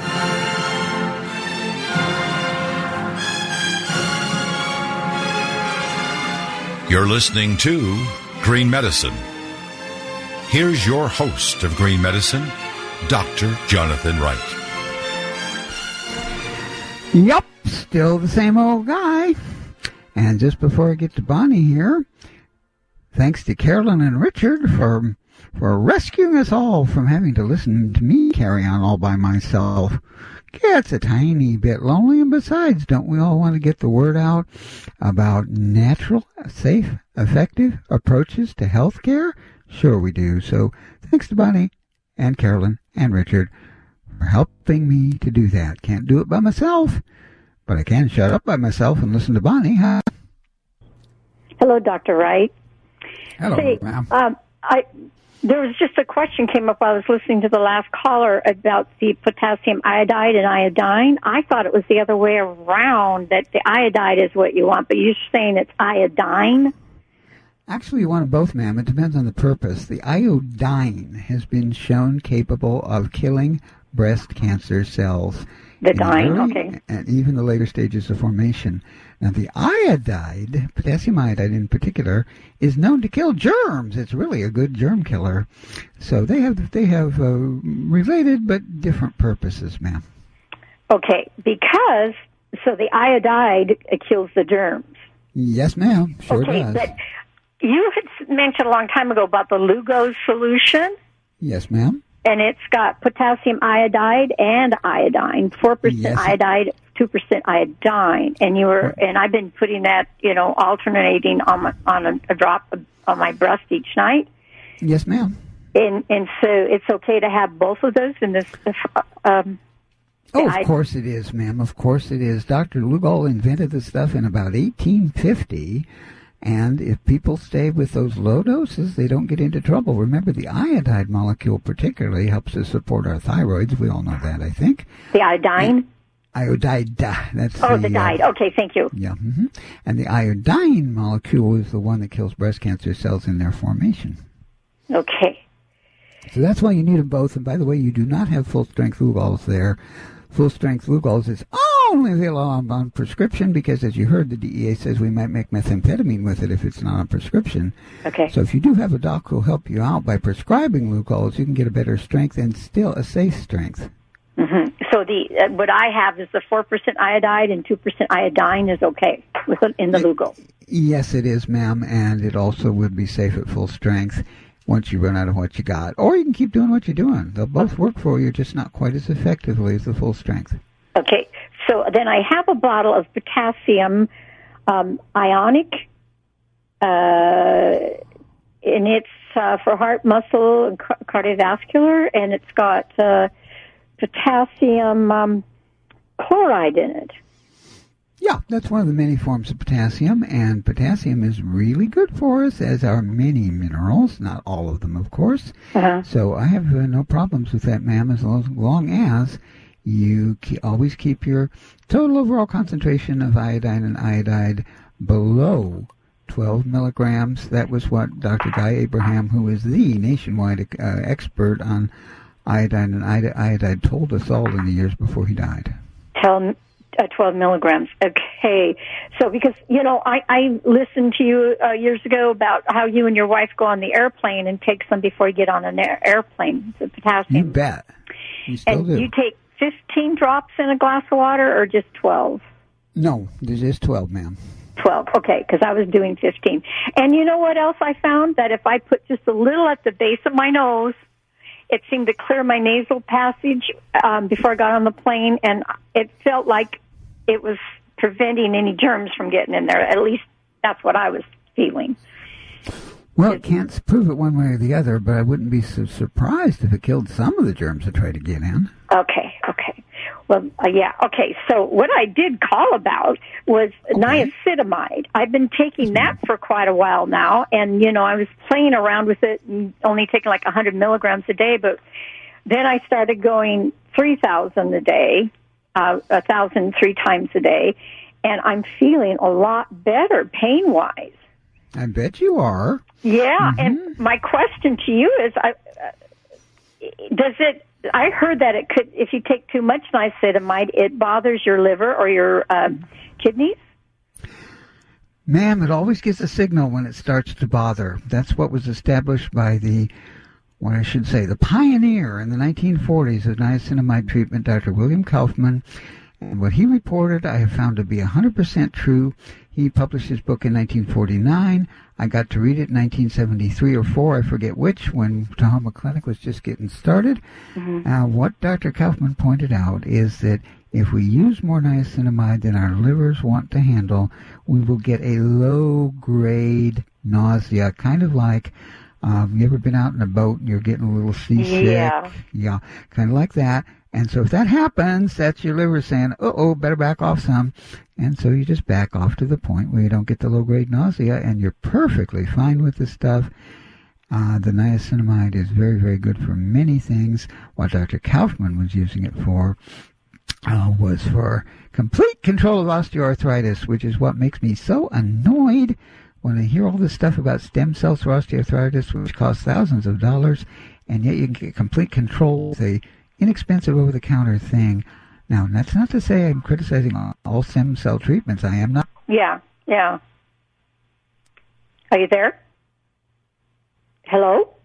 You're listening to Green Medicine. Here's your host of Green Medicine, Doctor Jonathan Wright. Yup, still the same old guy. And just before I get to Bonnie here, thanks to Carolyn and Richard for for rescuing us all from having to listen to me carry on all by myself. Yeah, it's a tiny bit lonely, and besides, don't we all want to get the word out about natural, safe, effective approaches to health care? Sure we do. So thanks to Bonnie and Carolyn and Richard for helping me to do that. Can't do it by myself, but I can shut up by myself and listen to Bonnie. Huh? Hello, Doctor Wright. Hello, Say, ma'am. Um, I... There was just a question came up while I was listening to the last caller about the potassium iodide and iodine. I thought it was the other way around, that the iodide is what you want, but you're saying it's iodine? Actually, you want both, ma'am. It depends on the purpose. The iodine has been shown capable of killing breast cancer cells. The dine, okay. And even the later stages of formation. Now, the iodide, potassium iodide in particular, is known to kill germs. It's really a good germ killer. So they have they have uh, related but different purposes, ma'am. Okay, because, so the iodide uh, kills the germs. Yes, ma'am, sure okay, does. But you had mentioned a long time ago about the Lugos solution. Yes, ma'am. And it's got potassium iodide and iodine, four percent yes. iodide, two percent iodine. And you were, and I've been putting that, you know, alternating on my, on a, a drop on my breast each night. Yes, ma'am. And and so it's okay to have both of those in this. Um, Oh, of course it is, ma'am. Of course it is. Doctor Lugol invented the stuff in about eighteen fifty, and if people stay with those low doses, they don't get into trouble. Remember, the iodide molecule particularly helps us support our thyroids. We all know that, I think. The iodine? Iodide. That's oh, the, the dyed. Uh, okay, thank you. Yeah. Mm-hmm. And the iodine molecule is the one that kills breast cancer cells in their formation. Okay. So that's why you need them both. And by the way, you do not have full-strength Lugols there. Full-strength Lugols is only available on, on prescription because, as you heard, the D E A says we might make methamphetamine with it if it's not on prescription. Okay. So if you do have a doc who'll help you out by prescribing Lugols, you can get a better strength and still a safe strength. Mm-hmm. So the uh, what I have is the four percent iodide and two percent iodine is okay with the, in the Lugol. Yes, it is, ma'am, and it also would be safe at full strength once you run out of what you got. Or you can keep doing what you're doing. They'll both work for you, just not quite as effectively as the full strength. Okay. So then I have a bottle of potassium um, ionic, uh, and it's uh, for heart, muscle, and car- cardiovascular, and it's got uh, potassium um, chloride in it. Yeah, that's one of the many forms of potassium, and potassium is really good for us, as are many minerals, not all of them, of course. Uh-huh. So I have uh, no problems with that, ma'am, as long as, long as you ke- always keep your total overall concentration of iodine and iodide below twelve milligrams. That was what Doctor Guy Abraham, who is the nationwide uh, expert on iodine and iodide, told us all in the years before he died. Tell me. Uh, twelve milligrams. Okay. So because, you know, I, I listened to you uh, years ago about how you and your wife go on the airplane and take some before you get on an air- airplane, the potassium. You bet. You still and do. You take fifteen drops in a glass of water or just twelve? No, there's just twelve, ma'am. twelve. Okay, because I was doing fifteen. And you know what else I found? That if I put just a little at the base of my nose, it seemed to clear my nasal passage um, before I got on the plane, and it felt like it was preventing any germs from getting in there. At least that's what I was feeling. Well, it can't prove it one way or the other, but I wouldn't be so surprised if it killed some of the germs that try to get in. Okay, okay. Well, uh, yeah, okay. So what I did call about was okay. niacinamide. I've been taking that for quite a while now, and, you know, I was playing around with it and only taking like one hundred milligrams a day, but then I started going three thousand a day, uh, one thousand three times a day, and I'm feeling a lot better pain-wise. I bet you are. Yeah, mm-hmm. And my question to you is, I, uh, does it, I heard that it could, if you take too much niacinamide, it bothers your liver or your uh, kidneys? Ma'am, it always gets a signal when it starts to bother. That's what was established by the, what I should say, the pioneer in the nineteen forties of niacinamide treatment, Doctor William Kaufman. And what he reported, I have found to be one hundred percent true. He published his book in nineteen forty-nine. I got to read it in nineteen seventy-three or four, I forget which, when Tahoma Clinic was just getting started. Mm-hmm. Uh, what Doctor Kaufman pointed out is that if we use more niacinamide than our livers want to handle, we will get a low-grade nausea, kind of like, um, you ever been out in a boat and you're getting a little seasick? Yeah. Yeah, kind of like that. And so if that happens, that's your liver saying, uh-oh, better back off some. And so you just back off to the point where you don't get the low-grade nausea, and you're perfectly fine with the stuff. Uh, the niacinamide is very, very good for many things. What Doctor Kaufman was using it for uh, was for complete control of osteoarthritis, which is what makes me so annoyed when I hear all this stuff about stem cells for osteoarthritis, which costs thousands of dollars, and yet you can get complete control with a inexpensive over-the-counter thing. Now, that's not to say I'm criticizing all stem cell treatments. I am not. Yeah, yeah. Are you there? Hello?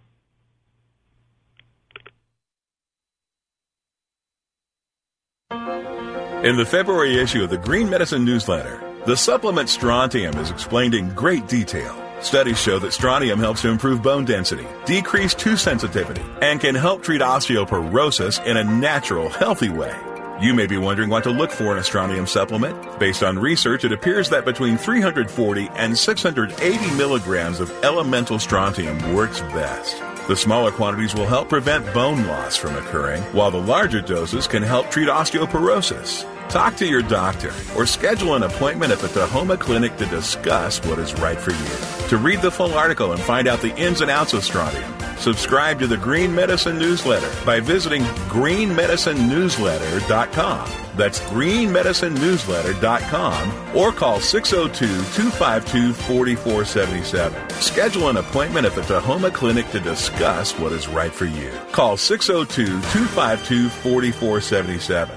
In the February issue of the Green Medicine Newsletter, the supplement strontium is explained in great detail. Studies show that strontium helps to improve bone density, decrease tooth sensitivity, and can help treat osteoporosis in a natural, healthy way. You may be wondering what to look for in a strontium supplement. Based on research, it appears that between three hundred forty and six hundred eighty milligrams of elemental strontium works best. The smaller quantities will help prevent bone loss from occurring, while the larger doses can help treat osteoporosis. Talk to your doctor or schedule an appointment at the Tahoma Clinic to discuss what is right for you. To read the full article and find out the ins and outs of strontium, subscribe to the Green Medicine Newsletter by visiting green medicine newsletter dot com. That's green medicine newsletter dot com or call six oh two, two five two, four four seven seven. Schedule an appointment at the Tahoma Clinic to discuss what is right for you. Call six oh two, two five two, four four seven seven.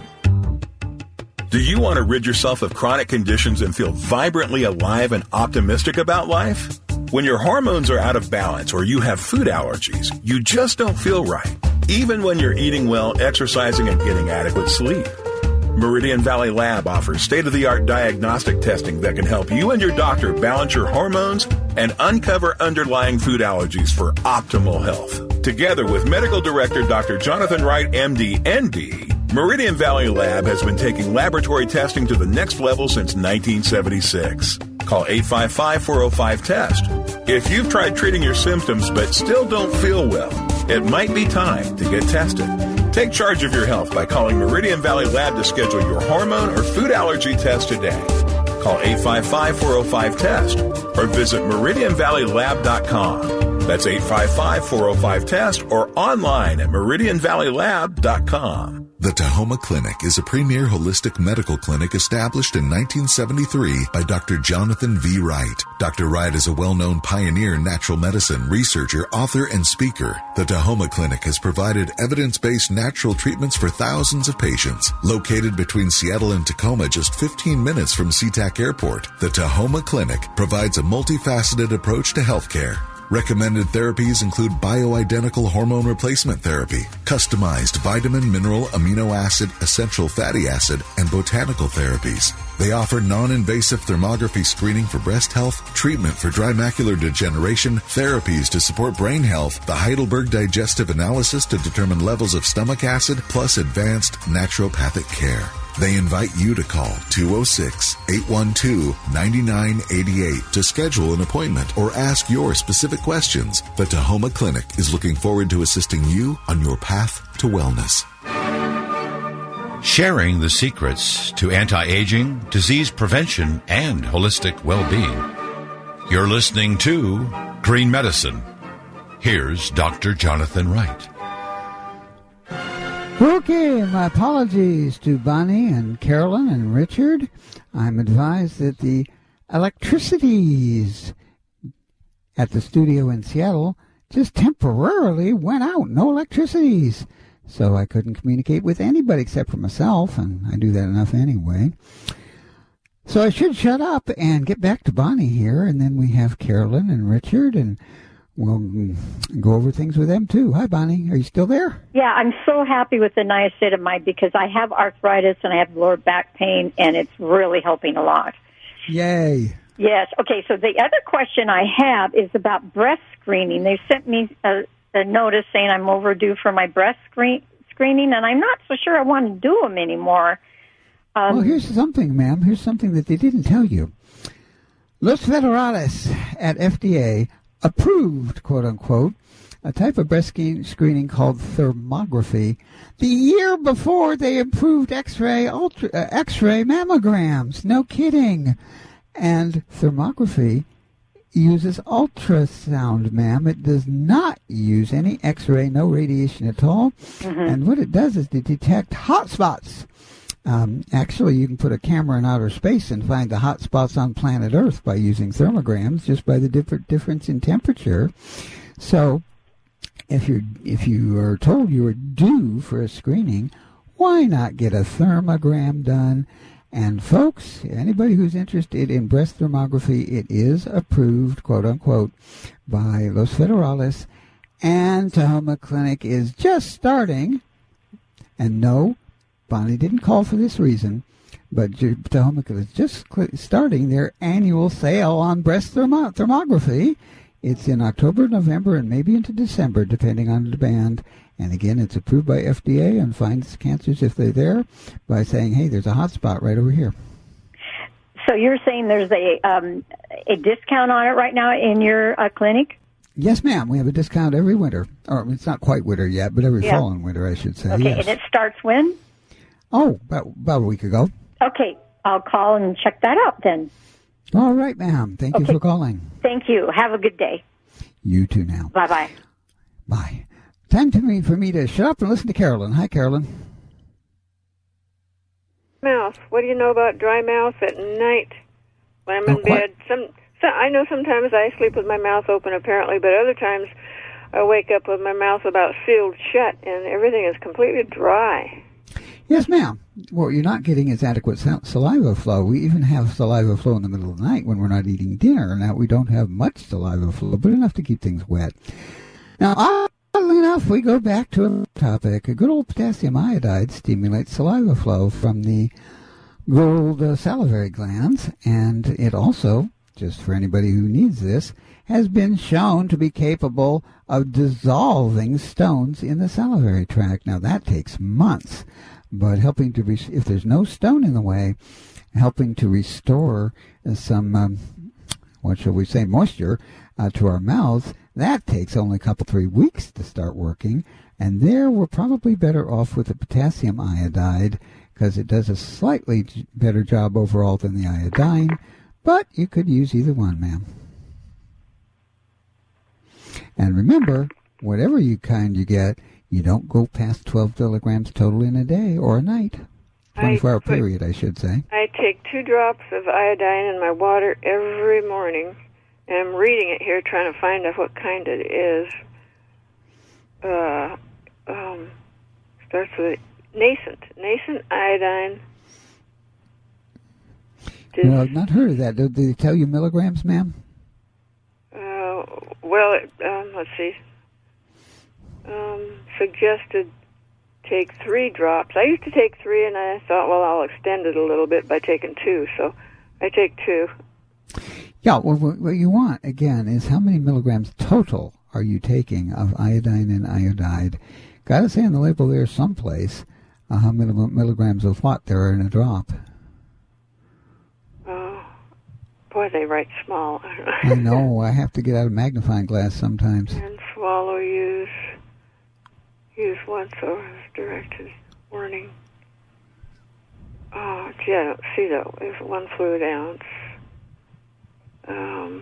Do you want to rid yourself of chronic conditions and feel vibrantly alive and optimistic about life? When your hormones are out of balance or you have food allergies, you just don't feel right, even when you're eating well, exercising, and getting adequate sleep. Meridian Valley Lab offers state-of-the-art diagnostic testing that can help you and your doctor balance your hormones and uncover underlying food allergies for optimal health. Together with Medical Director Doctor Jonathan Wright, M D, N D, Meridian Valley Lab has been taking laboratory testing to the next level since nineteen seventy-six. Call eight five five, four oh five, test. If you've tried treating your symptoms but still don't feel well, it might be time to get tested. Take charge of your health by calling Meridian Valley Lab to schedule your hormone or food allergy test today. Call eight five five, four oh five, test or visit meridian valley lab dot com. That's eight five five, four oh five, test or online at meridian valley lab dot com. The Tahoma Clinic is a premier holistic medical clinic established in nineteen seventy-three by Doctor Jonathan V. Wright. Doctor Wright is a well-known pioneer in natural medicine, researcher, author, and speaker. The Tahoma Clinic has provided evidence-based natural treatments for thousands of patients. Located between Seattle and Tacoma, just fifteen minutes from SeaTac Airport, the Tahoma Clinic provides a multifaceted approach to healthcare. Recommended therapies include bioidentical hormone replacement therapy, customized vitamin, mineral, amino acid, essential fatty acid, and botanical therapies. They offer non-invasive thermography screening for breast health, treatment for dry macular degeneration, therapies to support brain health, the Heidelberg Digestive Analysis to determine levels of stomach acid, plus advanced naturopathic care. They invite you to call two oh six, eight one two, nine nine eight eight to schedule an appointment or ask your specific questions. The Tahoma Clinic is looking forward to assisting you on your path to wellness. Sharing the secrets to anti-aging, disease prevention, and holistic well-being. You're listening to Green Medicine. Here's Doctor Jonathan Wright. Okay, my apologies to Bonnie and Carolyn and Richard. I'm advised that the electricities at the studio in Seattle just temporarily went out. No electricities. So I couldn't communicate with anybody except for myself, and I do that enough anyway. So I should shut up and get back to Bonnie here, and then we have Carolyn and Richard, and we'll go over things with them, too. Hi, Bonnie. Are you still there? Yeah, I'm so happy with the niacinamide because I have arthritis and I have lower back pain, and it's really helping a lot. Yay. Yes. Okay, so the other question I have is about breast screening. They sent me a, a notice saying I'm overdue for my breast screen, screening, and I'm not so sure I want to do them anymore. Um, well, here's something, ma'am. Here's something that they didn't tell you. Los Federales at F D A approved, quote-unquote, a type of breast screening called thermography the year before they approved X-ray ultra, uh, X-ray mammograms. No kidding. And thermography uses ultrasound, ma'am. It does not use any X-ray, no radiation at all. Mm-hmm. And what it does is to detect hot spots. Um, actually, you can put a camera in outer space and find the hot spots on planet Earth by using thermograms, just by the different difference in temperature. So, if you're if you are told you are due for a screening, why not get a thermogram done? And folks, anybody who's interested in breast thermography, it is approved, quote unquote, by Los Federales, and Tahoma Clinic is just starting. And no, Bonnie didn't call for this reason, but Tahoma is just starting their annual sale on breast thermo- thermography. It's in October, November, and maybe into December, depending on demand. And again, it's approved by F D A and finds cancers if they're there by saying, hey, there's a hot spot right over here. So you're saying there's a um, a discount on it right now in your uh, clinic? Yes, ma'am. We have a discount every winter. Or it's not quite winter yet, but every Yeah. fall and winter, I should say. Okay, Yes. and it starts when? Oh, about, about a week ago. Okay, I'll call and check that out then. All right, ma'am. Thank Okay. you for calling. Thank you. Have a good day. You too now. Bye-bye. Bye. Time to me for me to shut up and listen to Carolyn. Hi, Carolyn. Mouth. What do you know about dry mouth at night when I'm in Oh, what? bed? Some, so I know sometimes I sleep with my mouth open, apparently, but other times I wake up with my mouth about sealed shut and everything is completely dry. Yes, ma'am. What you're not getting is adequate sal- saliva flow. We even have saliva flow in the middle of the night when we're not eating dinner. Now, we don't have much saliva flow, but enough to keep things wet. Now, oddly enough, we go back to a topic. A good old potassium iodide stimulates saliva flow from the good old uh, salivary glands, and it also, just for anybody who needs this, has been shown to be capable of dissolving stones in the salivary tract. Now, that takes months. But helping to, re- if there's no stone in the way, helping to restore some, um, what shall we say, moisture uh, to our mouths, that takes only a couple, three weeks to start working. And there we're probably better off with the potassium iodide because it does a slightly j- better job overall than the iodine. But you could use either one, ma'am. And remember, whatever you kind you get, you don't go past twelve milligrams total in a day or a night. twenty-four hour period, I should say. I take two drops of iodine in my water every morning, and I'm reading it here, trying to find out what kind it is. Uh, um, starts with nascent, nascent iodine. Dis- Well, I've not heard of that. Did they tell you milligrams, ma'am? Uh, well, it, um, let's see. Um, suggested take three drops. I used to take three, and I thought, well, I'll extend it a little bit by taking two. So I take two. Yeah, well, what what you want, again, is how many milligrams total are you taking of iodine and iodide? Got to say on the label there someplace uh, how many milligrams of what there are in a drop. Oh, boy, they write small. I know. I have to get out a magnifying glass sometimes. And swallow, use, use once or as directed. Warning. Oh, gee, I don't see that. It's one fluid ounce. Um,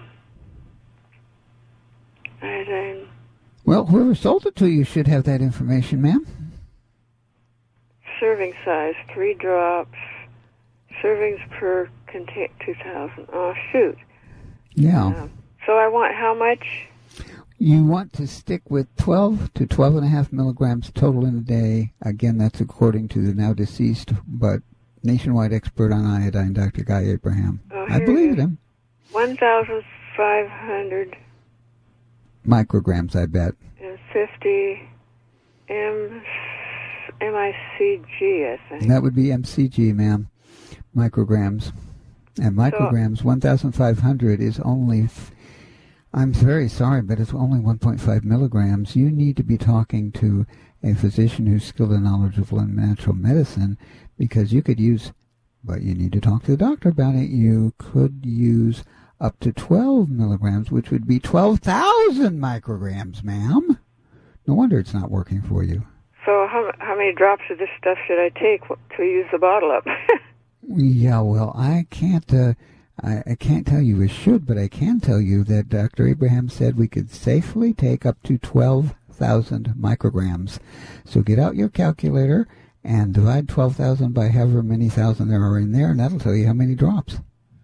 iodine. Well, whoever sold it to you should have that information, ma'am. Serving size, three drops. Servings per contain two thousand. Oh, shoot. Yeah. Um, so I want how much? You want to stick with twelve to twelve and a half milligrams total in a day. Again, that's according to the now deceased but nationwide expert on iodine, Doctor Guy Abraham. Oh, I believe him. one thousand five hundred Micrograms, I bet. and fifty M, M I C G, I think. That would be M C G, ma'am. Micrograms. And micrograms, so, one thousand five hundred is only, I'm very sorry, but it's only one point five milligrams. You need to be talking to a physician who's skilled and knowledgeable in natural medicine because you could use, but you need to talk to the doctor about it. You could use up to twelve milligrams, which would be twelve thousand micrograms, ma'am. No wonder it's not working for you. So how how many drops of this stuff should I take to use the bottle up? Yeah, well, I can't. Uh, I, I can't tell you it should, but I can tell you that Doctor Abraham said we could safely take up to twelve thousand micrograms. So get out your calculator and divide twelve thousand by however many thousand there are in there, and that'll tell you how many drops.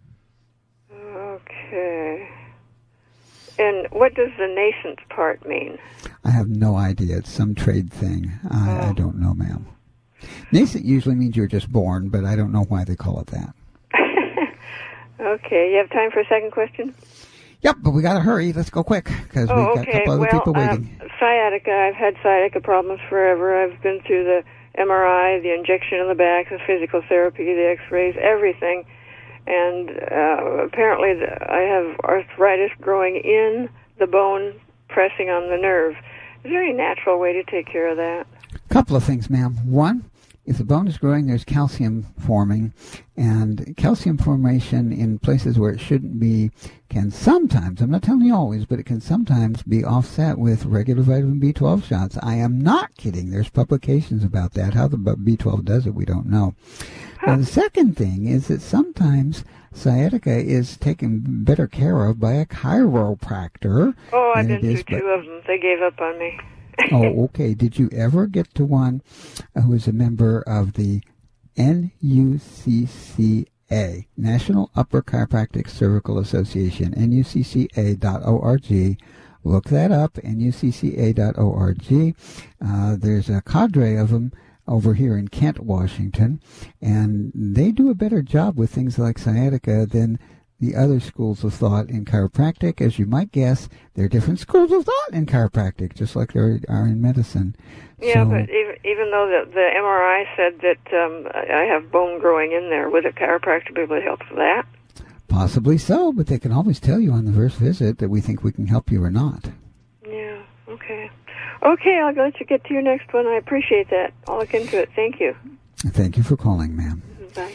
Okay. And what does the nascent part mean? I have no idea. It's some trade thing. I, oh. I don't know, ma'am. Nascent usually means you're just born, but I don't know why they call it that. Okay. You have time for a second question? Yep, but we got to hurry. Let's go quick because oh, we've got okay. a couple other well, people waiting. Uh, sciatica. I've had sciatica problems forever. I've been through the M R I, the injection in the back, the physical therapy, the x-rays, everything. And uh, apparently the, I have arthritis growing in the bone, pressing on the nerve. Is there any natural way to take care of that? A couple of things, ma'am. One if the bone is growing, there's calcium forming, and calcium formation in places where it shouldn't be can sometimes, I'm not telling you always, but it can sometimes be offset with regular vitamin B twelve shots. I am not kidding. There's publications about that. How the B twelve does it, we don't know. Now, the second thing is that sometimes sciatica is taken better care of by a chiropractor. Oh, I've than been it is through by- two of them. They gave up on me. Oh, okay. Did you ever get to one who is a member of the N U C C A, National Upper Chiropractic Cervical Association, N U C C A dot org? Look that up, N U C C A dot org. Uh, there's a cadre of them over here in Kent, Washington, and they do a better job with things like sciatica than the other schools of thought in chiropractic. As you might guess, there are different schools of thought in chiropractic, just like there are in medicine. Yeah, so, but even, even though the, the M R I said that um, I have bone growing in there, would a chiropractor be able to help with that? Possibly so, but they can always tell you on the first visit that we think we can help you or not. Yeah, okay. Okay, I'll let you get to your next one. I appreciate that. I'll look into it. Thank you. Thank you for calling, ma'am. Bye.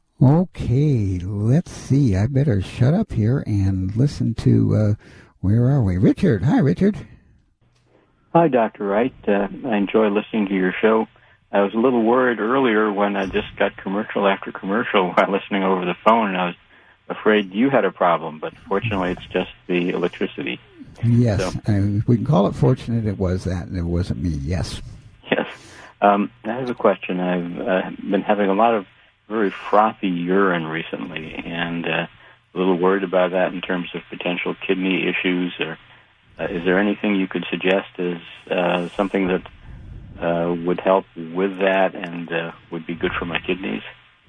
Okay, let's see. I better shut up here and listen to, uh, where are we? Richard. Hi, Richard. Hi, Doctor Wright. Uh, I enjoy listening to your show. I was a little worried earlier when I just got commercial after commercial while listening over the phone, and I was afraid you had a problem, but fortunately it's just the electricity. Yes, So, I, we can call it fortunate it was that, and it wasn't me, yes. yes. Um, I have a question. I've uh, been having a lot of very frothy urine recently, and uh, a little worried about that in terms of potential kidney issues. Or uh, is there anything you could suggest as uh, something that uh, would help with that and uh, would be good for my kidneys?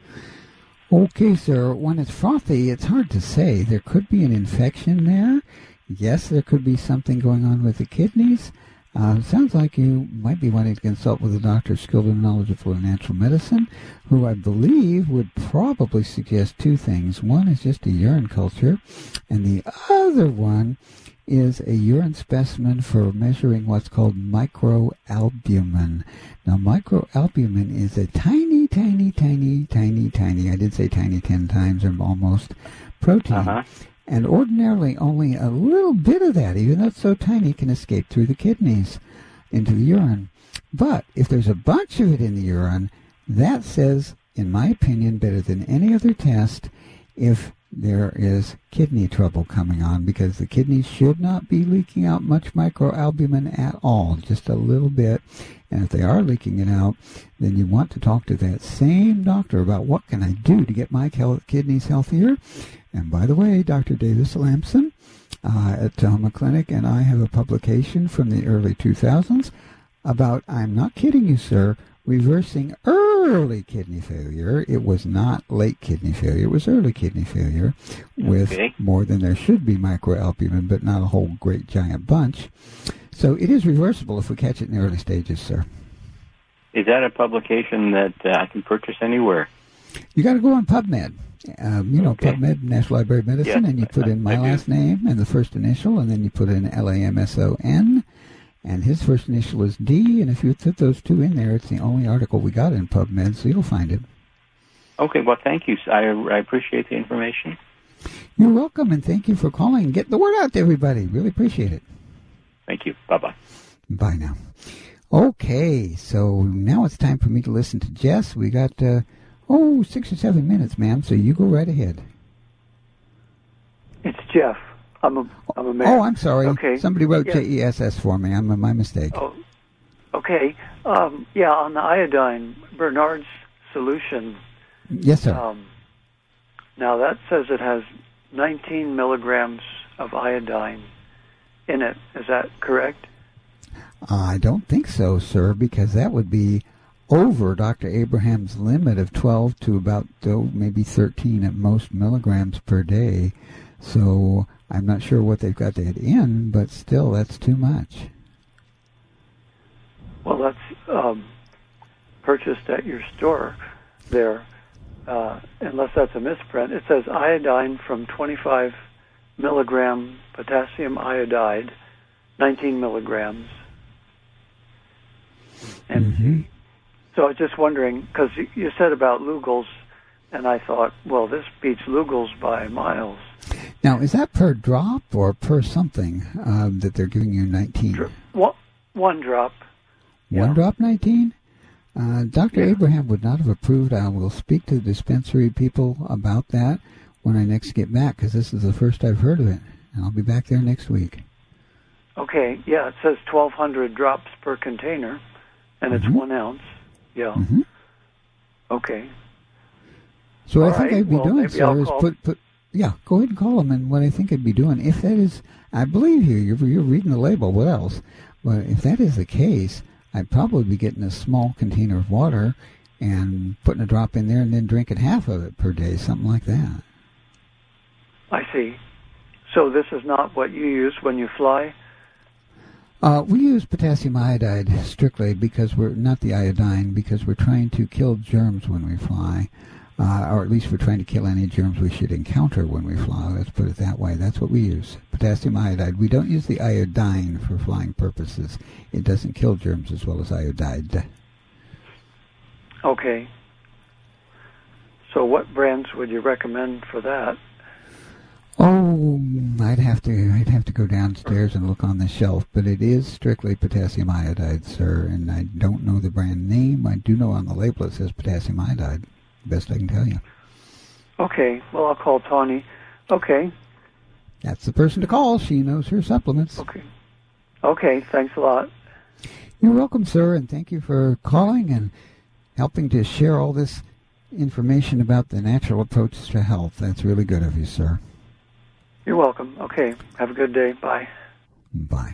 Okay, sir. When it's frothy, it's hard to say. There could be an infection there. Yes, there could be something going on with the kidneys. Uh, sounds like you might be wanting to consult with a doctor skilled and knowledgeable in natural medicine, who I believe would probably suggest two things. One is just a urine culture, and the other one is a urine specimen for measuring what's called microalbumin. Now, microalbumin is a tiny, tiny, tiny, tiny, tiny, I did say tiny ten times or almost, protein. Uh-huh. And ordinarily only a little bit of that, even though it's so tiny, can escape through the kidneys into the urine. But if there's a bunch of it in the urine, that says, in my opinion, better than any other test if there is kidney trouble coming on, because the kidneys should not be leaking out much microalbumin at all, just a little bit. And if they are leaking it out, then you want to talk to that same doctor about what can I do to get my kidneys healthier. And by the way, Doctor Davis Lamson uh, at Tahoma Clinic and I have a publication from the early two thousands about, I'm not kidding you, sir, reversing early kidney failure. It was not late kidney failure. It was early kidney failure with Okay. more than there should be microalbumin, but not a whole great giant bunch. So it is reversible if we catch it in the early stages, sir. Is that a publication that uh, I can purchase anywhere? You got to go on PubMed. Um, you know, Okay. PubMed, National Library of Medicine, Yes, and you put in my I do. last name and the first initial, and then you put in L A M S O N, and his first initial is D, and if you put those two in there, it's the only article we got in PubMed, so you'll find it. Okay, well, thank you. I, I appreciate the information. You're welcome, and thank you for calling and getting the word out to everybody. Really appreciate it. Thank you. Bye-bye. Bye now. Okay, so now it's time for me to listen to Jess. We got, uh, oh, six or seven minutes, ma'am, so you go right ahead. It's Jeff. I'm a I'm a man. Oh, I'm sorry. Okay. Somebody wrote Yeah. J E S S for me. I'm my mistake. Oh, okay. Um, yeah, on the iodine, Bernard's solution. Yes, sir. Um, now that says it has nineteen milligrams of iodine in it. Is that correct? I don't think so, sir, because that would be over Doctor Abraham's limit of twelve to about oh, maybe thirteen at most milligrams per day. So I'm not sure what they've got that in, but still, that's too much. Well, that's um, purchased at your store there, uh, unless that's a misprint. It says iodine from twenty-five milligram potassium iodide, nineteen milligrams, M G. Mm-hmm. So I was just wondering, because you, you said about Lugol's, and I thought, well, this beats Lugol's by miles. Now, is that per drop or per something um, that they're giving you nineteen? Dr- one, one drop. One yeah. drop nineteen? Uh, Doctor Yeah. Abraham would not have approved. I will speak to the dispensary people about that when I next get back, because this is the first I've heard of it, and I'll be back there next week. Okay, yeah, it says twelve hundred drops per container, and mm-hmm. it's one ounce. Yeah. Mm-hmm. Okay. So All I think right. I'd be well, doing, sir, I'll is call. put, put, yeah, go ahead and call them, and what I think I'd be doing, if that is, I believe you, you're, you're reading the label, what else? But if that is the case, I'd probably be getting a small container of water and putting a drop in there and then drinking half of it per day, something like that. I see. So this is not what you use when you fly? Uh, we use potassium iodide strictly because we're not the iodine, because we're trying to kill germs when we fly, uh, or at least we're trying to kill any germs we should encounter when we fly. Let's put it that way. That's what we use, potassium iodide. We don't use the iodine for flying purposes. It doesn't kill germs as well as iodide. Okay. So what brands would you recommend for that? Oh, I'd have to I'd have to go downstairs and look on the shelf, but it is strictly potassium iodide, sir, and I don't know the brand name. I do know on the label it says potassium iodide. Best I can tell you. Okay, well, I'll call Tawny. Okay. That's the person to call. She knows her supplements. Okay. Okay, thanks a lot. You're welcome, sir, and thank you for calling and helping to share all this information about the natural approach to health. That's really good of you, sir. You're welcome. Okay. Have a good day. Bye. Bye.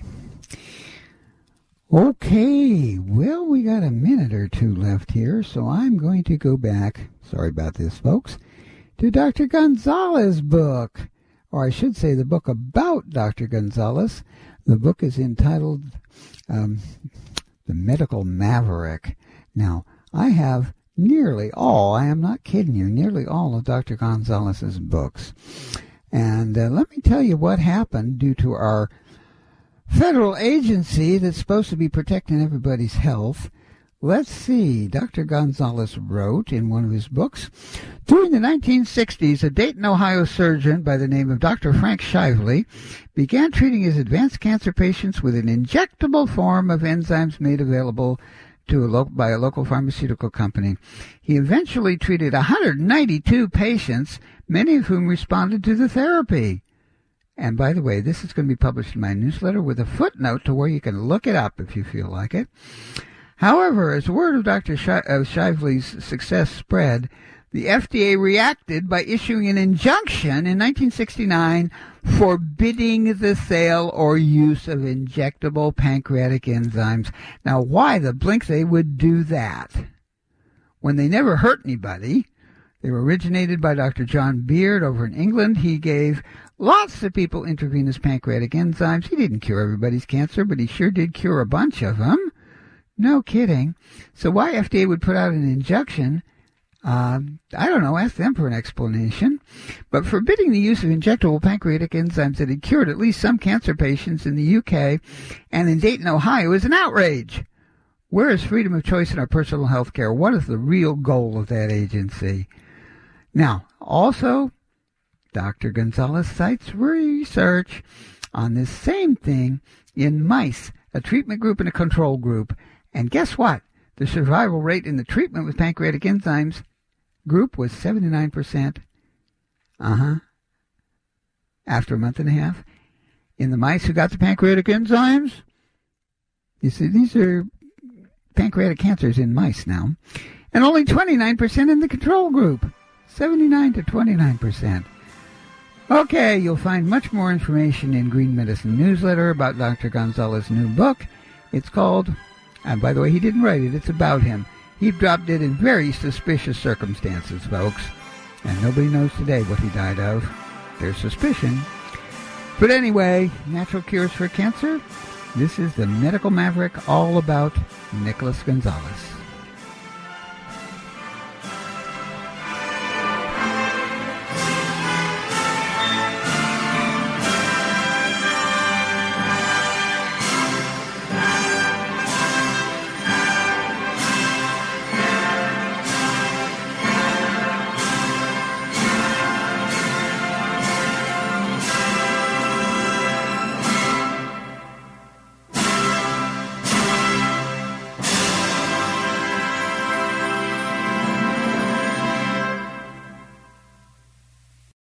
Okay. Well, we got a minute or two left here, so I'm going to go back, sorry about this, folks, to Doctor Gonzalez' book, or I should say the book about Doctor Gonzalez. The book is entitled um, The Medical Maverick. Now, I have nearly all, I am not kidding you, nearly all of Doctor Gonzalez's books. And uh, let me tell you what happened due to our federal agency that's supposed to be protecting everybody's health. Let's see. Doctor Gonzalez wrote in one of his books, during the nineteen sixties, a Dayton, Ohio surgeon by the name of Doctor Frank Shively began treating his advanced cancer patients with an injectable form of enzymes made available to a lo- by a local pharmaceutical company. He eventually treated one hundred ninety-two patients, many of whom responded to the therapy. And by the way, this is going to be published in my newsletter with a footnote to where you can look it up if you feel like it. However, as word of Doctor Sh- of Shively's success spread, the F D A reacted by issuing an injunction in nineteen sixty-nine forbidding the sale or use of injectable pancreatic enzymes. Now, why the blink they would do that when they never hurt anybody? They were originated by Doctor John Beard over in England. He gave lots of people intravenous pancreatic enzymes. He didn't cure everybody's cancer, but he sure did cure a bunch of them. No kidding. So why F D A would put out an injunction, uh, I don't know, ask them for an explanation. But forbidding the use of injectable pancreatic enzymes that had cured at least some cancer patients in the U K and in Dayton, Ohio is an outrage. Where is freedom of choice in our personal health care? What is the real goal of that agency? Now, also, Doctor Gonzalez cites research on this same thing in mice, a treatment group and a control group. And guess what? The survival rate in the treatment with pancreatic enzymes group was seventy-nine percent. Uh-huh. After a month and a half. In the mice who got the pancreatic enzymes, you see, these are pancreatic cancers in mice now. And only twenty-nine percent in the control group. seventy-nine to twenty-nine percent. Okay, you'll find much more information in Green Medicine newsletter about Doctor Gonzalez's new book. It's called, and by the way, he didn't write it, it's about him. He dropped it in very suspicious circumstances, folks. And nobody knows today what he died of. There's suspicion. But anyway, natural cures for cancer. This is the Medical Maverick, all about Nicholas Gonzalez.